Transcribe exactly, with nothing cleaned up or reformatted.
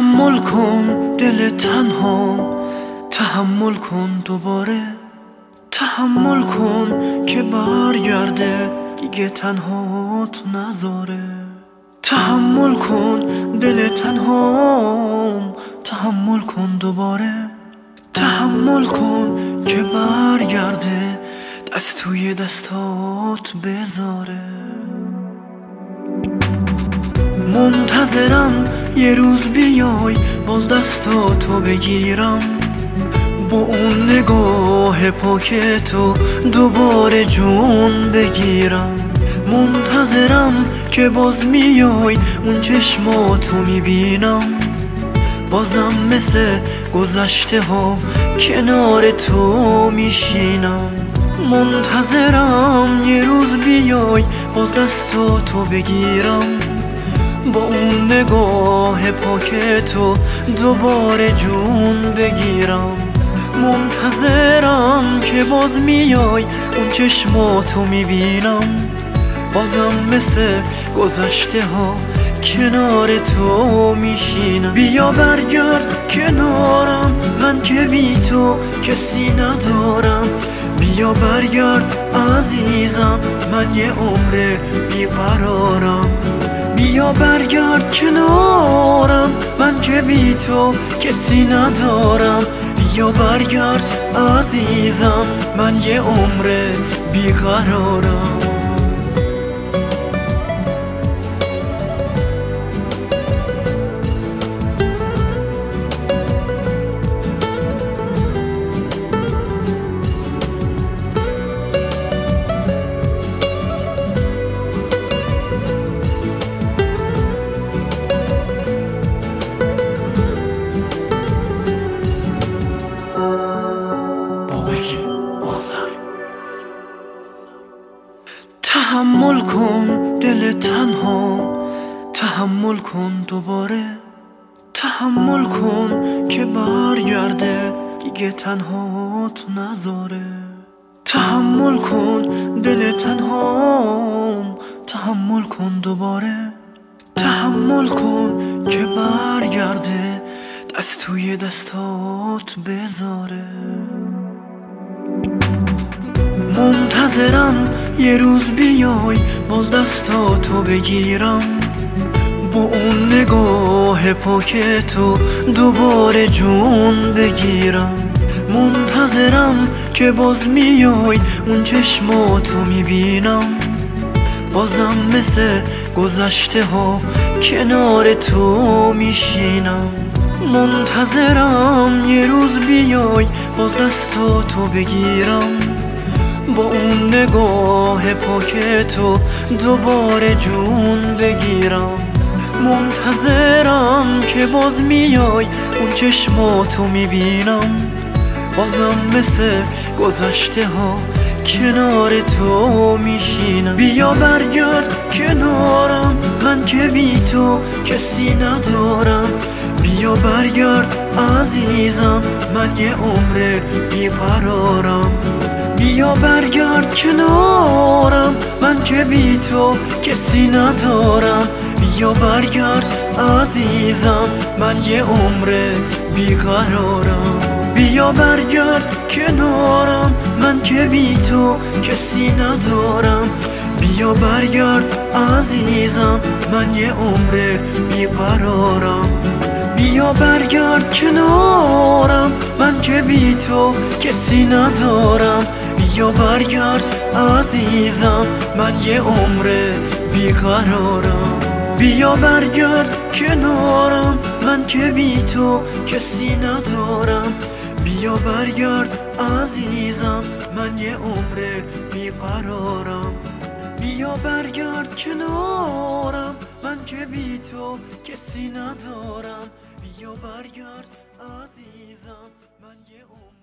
تحمل کن دل تنها، تحمل کن دوباره، تحمل کن که برگرده دیگه تنها تو نذاره. تحمل کن دل تنها، تحمل کن دوباره، تحمل کن که برگرده دست توی دستات بذاره. منتظرم یه روز بیای باز دستاتو بگیرم، با اون نگاه پاکتو دوباره جون بگیرم. منتظرم که باز میای اون چشماتو میبینم، بازم مثل گذشته ها کنار تو میشینم. منتظرم یه روز بیای باز دستاتو بگیرم، با اون نگاه پاکتو دوباره جون بگیرم. منتظرم که باز میای اون چشماتو میبینم، بازم مثل گذشته ها کنار تو میشینم. بیا برگرد کنارم، من که بی تو کسی ندارم. بیا برگرد عزیزم، من یه عمر بیقرارم. بیا برگرد کنارم، من که بی تو کسی ندارم. بیا برگرد عزیزم، من یه عمر بیقرارم. تحمل کن دل تنها، تحمل کن دوباره، تحمل کن که برگرده دیگه تنها تو نذاره. تحمل کن دل تنها، تحمل کن دوباره، تحمل کن که برگرده دست توی دستات بذاره. منتظرم یه روز بیای باز دستاتو بگیرم، با اون نگاه پاکتو دوباره جون بگیرم. منتظرم که باز میای اون چشماتو میبینم، بازم مثل گذشته ها کنار تو میشینم. منتظرم یه روز بیای باز دستاتو بگیرم، با اون نگاه پاکتو دوباره جون بگیرم. منتظرم که باز میای اون چشماتو میبینم، بازم مثل گذشته ها کنار تو میشینم. بیا برگرد کنارم، من که بی تو کسی ندارم. بیا برگرد عزیزم، من یه عمر بیقرارم. بیا برگرد کنارم، من که بی تو کسی ندارم. بیا برگرد عزیزم، من یه عمر بیقرارم. بیا برگرد کنارم، من که بی تو کسی ندارم. بیا برگرد عزیزم، من یه عمر بیقرارم. بیا برگرد کنارم، من که بی تو کسی ندارم. بیا برگرد عزیزم، من یه عمر بیقرارم. بیا برگرد کنارم، من که بی تو کسی ندارم. بیا برگرد عزیزم، من یه عمر بیقرارم. بیا برگرد کنارم، من که بی تو کسی ندارم. بیا برگرد عزیزم، من یه عمر